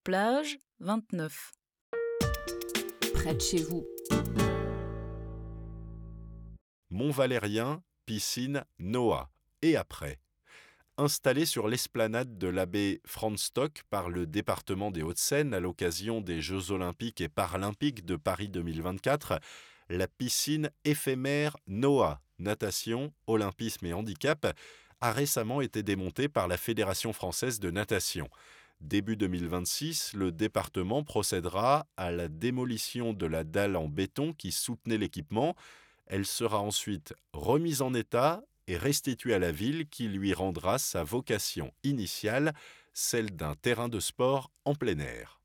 Plage 29. Près de chez vous. Mont-Valérien, piscine Noah. Et après ? Installé sur l'esplanade de la baie Franz Stock par le département des Hauts-de-Seine à l'occasion des Jeux olympiques et paralympiques de Paris 2024, la piscine éphémère Noah, natation, olympisme et handicap, a récemment été démontée par la Fédération française de natation. Début 2026, le département procédera à la démolition de la dalle en béton qui soutenait l'équipement. Elle sera ensuite remise en état et restituée à la ville qui lui rendra sa vocation initiale, celle d'un terrain de sport en plein air.